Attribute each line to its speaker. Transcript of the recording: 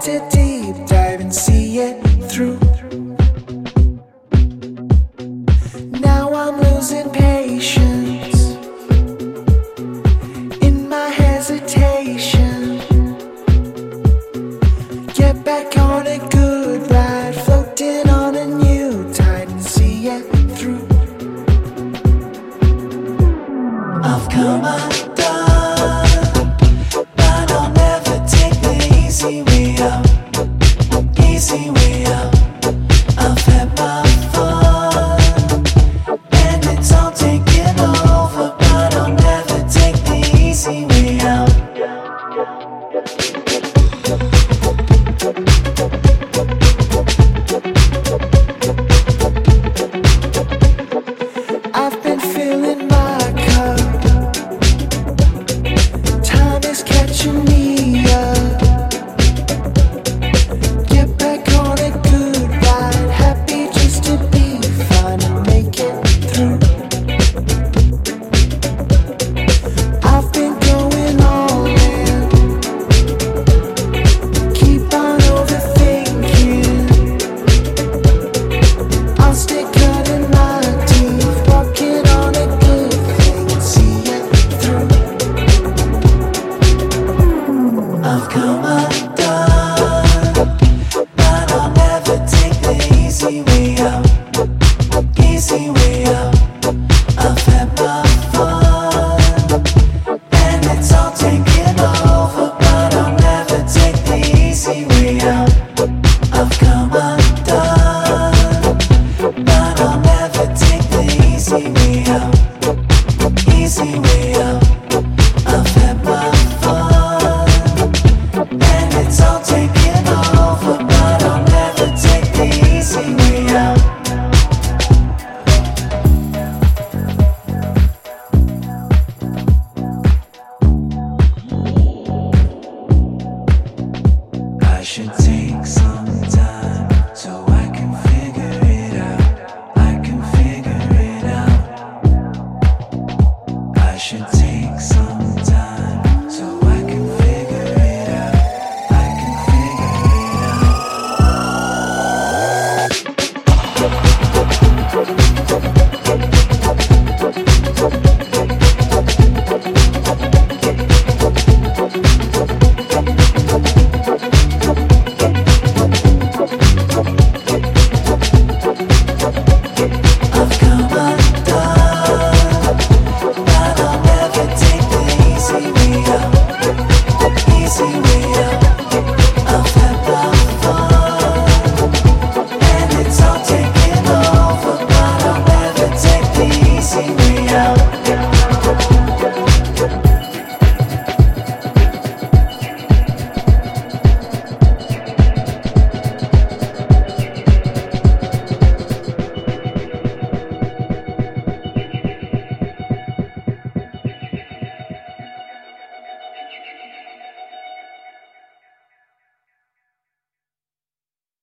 Speaker 1: to deep dive and see it through. Now I'm losing patience in my hesitation. Get back on a good ride, floating on a new tide and see it through. I've come undone, but I'll never take the easy way out. Easy way out. I've had my fun, and it's all taken over, but I'll never take the easy way out. I've been filling my cup, time is catching me up. Get back on a good ride, happy just to be fine and make it through. I've been going all in, keep on overthinking. I'll stay cutting my teeth, walking on a good thing and see it through. I've come undone, but I'll never take the easy way out. Easy way out. I've had my fun, and it's all taken over, but I'll never take the easy way out. I've come undone, but I'll never take the easy way out. Easy way out. I've had my fun, and it's all taken over, but I'll never take the easy way out. I should take some time so I can figure it out. I can figure it out. I should